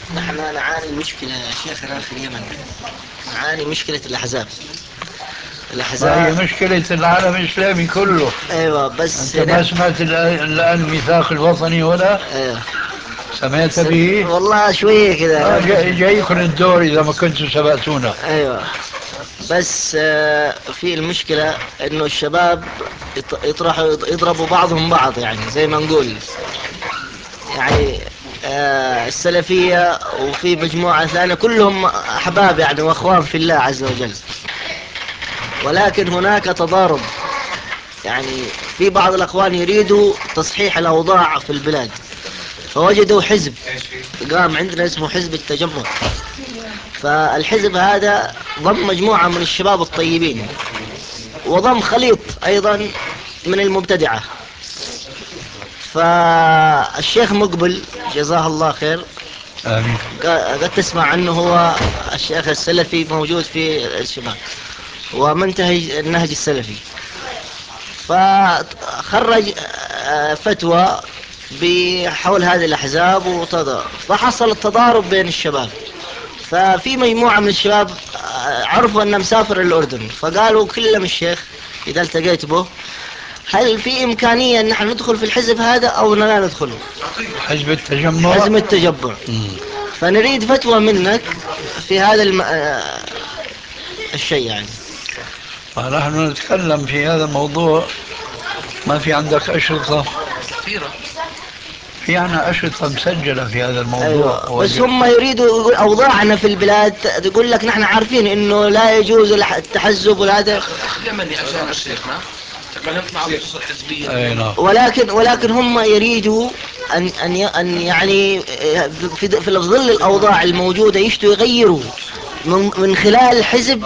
نحن نعاني مشكلة يا شيخنا في اليمن، نعاني مشكلة الأحزاب. ما هي الأحزاب. مشكلة العالم الإسلامي كله. أيوة بس أنت ما سمعت الآن الميثاق الوطني ولا أيوة. سمعت به؟ والله شوية كذا جايكم الدور إذا ما كنتوا سبقتونا. أيوة. بس في المشكلة إنه الشباب يطرحوا يضربوا بعضهم بعض، يعني زي ما نقول يعني السلفية وفي مجموعة ثانية كلهم أحباب يعني وأخوان في الله عز وجل، ولكن هناك تضارب. يعني في بعض الأخوان يريدوا تصحيح الأوضاع في البلاد، فوجدوا حزب قام عندنا اسمه حزب التجمع. فالحزب هذا ضم مجموعة من الشباب الطيبين، وضم خليط أيضا من المبتدعة. فالشيخ مقبل جزاه الله خير، آمين. قد تسمع عنه، هو الشيخ السلفي موجود في الشباب ومنتهج النهج السلفي. فخرج فتوى بحول هذه الأحزاب فحصل التضارب بين الشباب. ففي مجموعة من الشباب عرفوا أنه مسافر الأردن، فقالوا كلم الشيخ إذا التقيت به، هل في إمكانية أن نحن ندخل في الحزب هذا أو لا ندخل حزب التجمع. حزب التجمع؟ فنريد فتوى منك في هذا الشيء يعني. فنحن نتكلم في هذا الموضوع. ما في عندك أشرطة كثيرة. في عنا أشرطة مسجلة في هذا الموضوع ايوه بس هم يريدوا يقول اوضاعنا في البلاد، تقول لك نحن عارفين انه لا يجوز التحزب ولا هذا، اليمني عشان الشيخنا تكلمنا عن النصوص الحزبية. أي نعم. ولكن هم يريدوا ان يعني في ظل الاوضاع الموجوده يغيروا من خلال حزب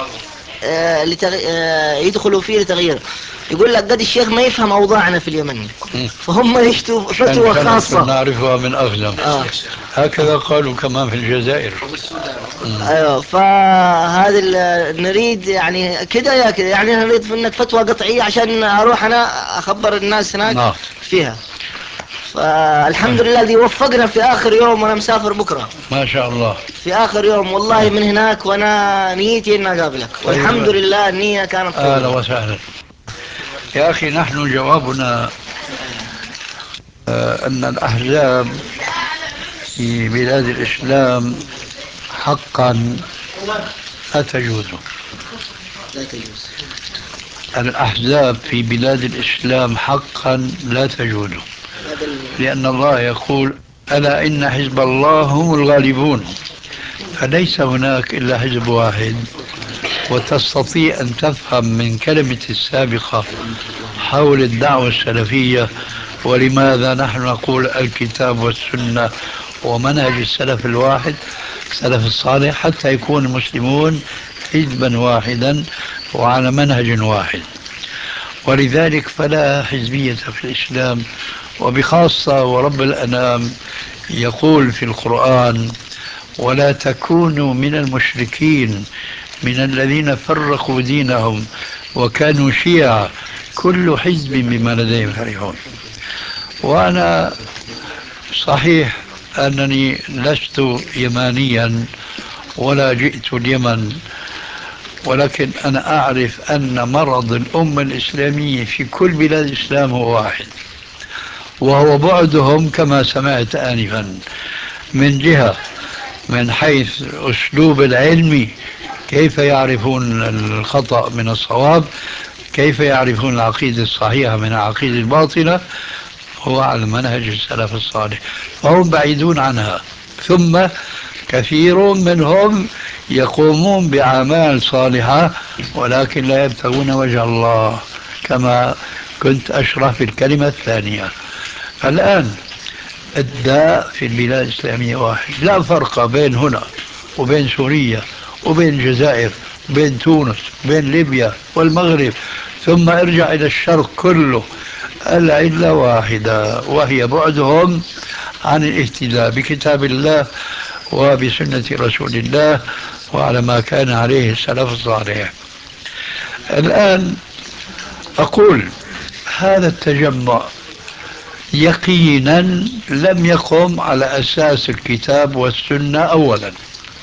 يدخلوا فيه لتغيير. يقول لك قد الشيخ ما يفهم اوضاعنا في اليمن، فهم يشتوا عشان فتوى كلمة خاصه. نعرفها من أغلم. هكذا قالوا كمان في الجزائر. ايوه. فهذه نريد يعني كذا يا كذا، يعني نريد منك فتوى قطعية عشان اروح انا اخبر الناس هناك نعم. فيها. فالحمد لله الذي وفقنا في اخر يوم، وانا مسافر بكرة ما شاء الله. في اخر يوم والله من هناك، وانا نيتي اني اقابلك، والحمد طيب. لله النية كانت أهلا طيبة. وسهلا. يا أخي نحن جوابنا أن الأحزاب في بلاد الإسلام حقا لا تجوز. لا تجوز. الأحزاب في بلاد الإسلام حقا لا تجوز، لأن الله يقول ألا إن حزب الله هم الغالبون، فليس هناك إلا حزب واحد. وتستطيع أن تفهم من كلمة السابقة حول الدعوة السلفية ولماذا نحن نقول الكتاب والسنة ومنهج السلف الواحد السلف الصالح، حتى يكون المسلمون حزبا واحدا وعلى منهج واحد. ولذلك فلا حزبية في الإسلام، وبخاصة ورب الأنام يقول في القرآن ولا تكونوا من المشركين من الذين فرقوا دينهم وكانوا شيعا كل حزب بما لديهم فرحون. وأنا صحيح أنني لست يمانيا ولا جئت اليمن، ولكن أنا أعرف أن مرض الأمة الإسلامية في كل بلاد الإسلام هو واحد، وهو بعدهم كما سمعت آنفا من جهة من حيث أسلوب العلم، كيف يعرفون الخطأ من الصواب، كيف يعرفون العقيدة الصحيحة من العقيدة الباطلة، هو على منهج السلف الصالح، فهم بعيدون عنها. ثم كثير منهم يقومون بأعمال صالحة ولكن لا يبتغون وجه الله، كما كنت أشرح في الكلمة الثانية. الآن الداء في البلاد الإسلامية واحد، لا فرق بين هنا وبين سوريا وبين الجزائر وبين تونس وبين ليبيا والمغرب، ثم ارجع إلى الشرق كله. العلة واحدة وهي بعدهم عن الاهتداء بكتاب الله وبسنة رسول الله وعلى ما كان عليه السلف الصالح. الآن أقول هذا التجمع يقينا لم يقم على أساس الكتاب والسنة أولا،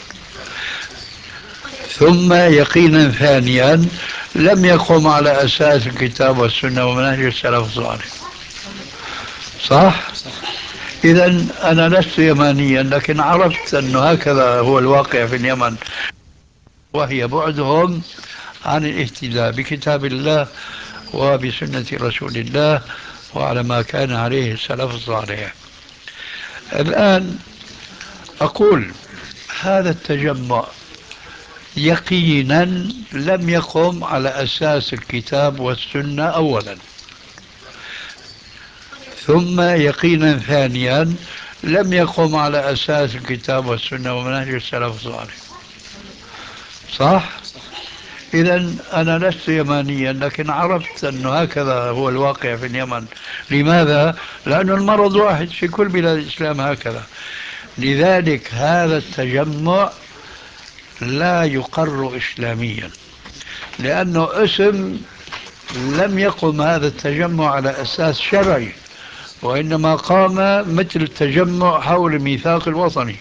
ثم يقينا ثانيا لم يقم على أساس الكتاب والسنة ومنهج السلف الصالح. صح؟ إذا أنا لست يمانيا، لكن عرفت أن هكذا هو الواقع في اليمن، وهي بعدهم عن الاهتداء بكتاب الله وبسنة رسول الله وعلى ما كان عليه السلف الصالح. الآن أقول هذا التجمع يقينا لم يقم على أساس الكتاب والسنة أولا، ثم يقينا ثانيا لم يقم على أساس الكتاب والسنة ومنهج السلف الصالح. صح؟ إذا أنا لست يمانيا، لكن عرفت أن هكذا هو الواقع في اليمن. لماذا؟ لأن المرض واحد في كل بلاد الإسلام هكذا. لذلك هذا التجمع لا يقر إسلاميا، لأنه اسم لم يقم هذا التجمع على أساس شرعي، وإنما قام مثل التجمع حول الميثاق الوطني،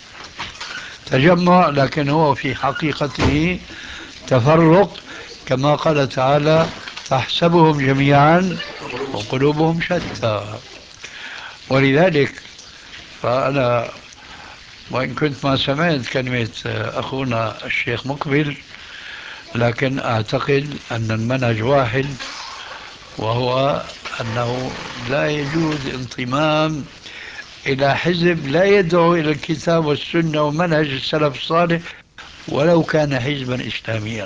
تجمع لكن هو في حقيقته تفرق، كما قال تعالى تحسبهم جميعا وقلوبهم شتى. ولذلك فأنا وإن كنت ما سمعت كلمة أخونا الشيخ مقبل، لكن أعتقد أن المنهج واحد، وهو أنه لا يجوز انضمام إلى حزب لا يدعو إلى الكتاب والسنة ومنهج السلف الصالح ولو كان حزبا إسلاميا.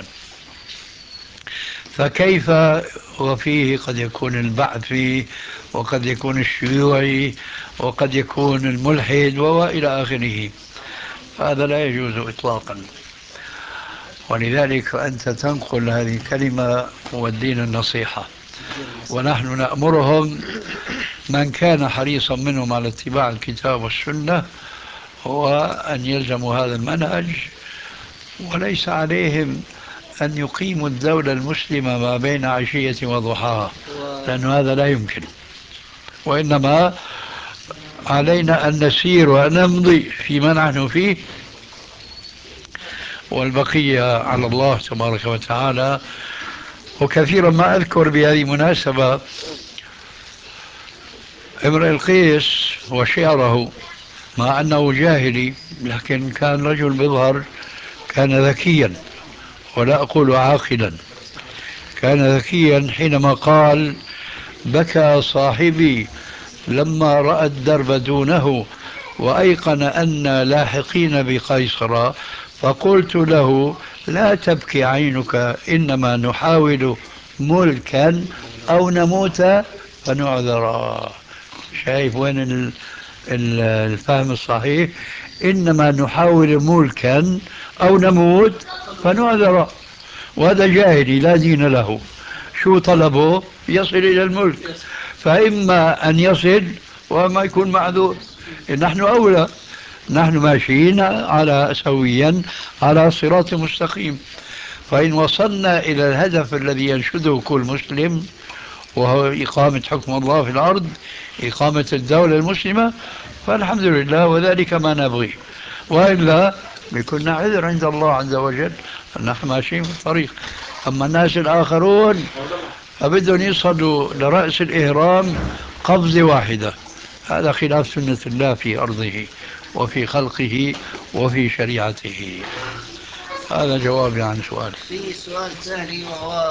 فكيف وفيه قد يكون البعثي وقد يكون الشيوعي وقد يكون الملحد وإلى آخره، هذا لا يجوز إطلاقا. ولذلك أنت تنقل هذه الكلمة والدين النصيحة، ونحن نأمرهم من كان حريصا منهم على اتباع الكتاب والسنة هو أن يلزموا هذا المنهج، وليس عليهم أن يقيموا الدولة المسلمة ما بين عشية وضحاها، لأن هذا لا يمكن. وإنما علينا أن نسير ونمضي فيما نحن فيه، والبقية على الله تبارك وتعالى. وكثيرا ما أذكر بهذه المناسبة امرئ القيس وشعره، مع أنه جاهلي لكن كان رجل بظهر، كان ذكيا ولا أقول عاقلا، كان ذكيا حينما قال بكى صاحبي لما رأى الدرب دونه وأيقن أن لاحقين بقيصر، فقلت له لا تبكي عينك إنما نحاول ملكا أو نموت فنعذرا. شايف وين الفهم الصحيح؟ إنما نحاول ملكا أو نموت فنعذرا. وهذا جاهلي لا دين له، شو طلبه؟ يصل إلى الملك، فإما أن يصل وما يكون معذور. نحن أولى، نحن ماشيين على سويا على صراط مستقيم، فإن وصلنا إلى الهدف الذي ينشده كل مسلم وهو إقامة حكم الله في الأرض، إقامة الدولة المسلمة، فالحمد لله وذلك ما نبغي. وإلا بكنا عذر عند الله عز وجل أن نحن ماشيين في الطريق. أما الناس الآخرون فبدهم يصلوا لرأس الإهرام قفزة واحدة، هذا خلاف سنة الله في أرضه وفي خلقه وفي شريعته. هذا جوابي عن سؤالك. في سؤال ثاني وهو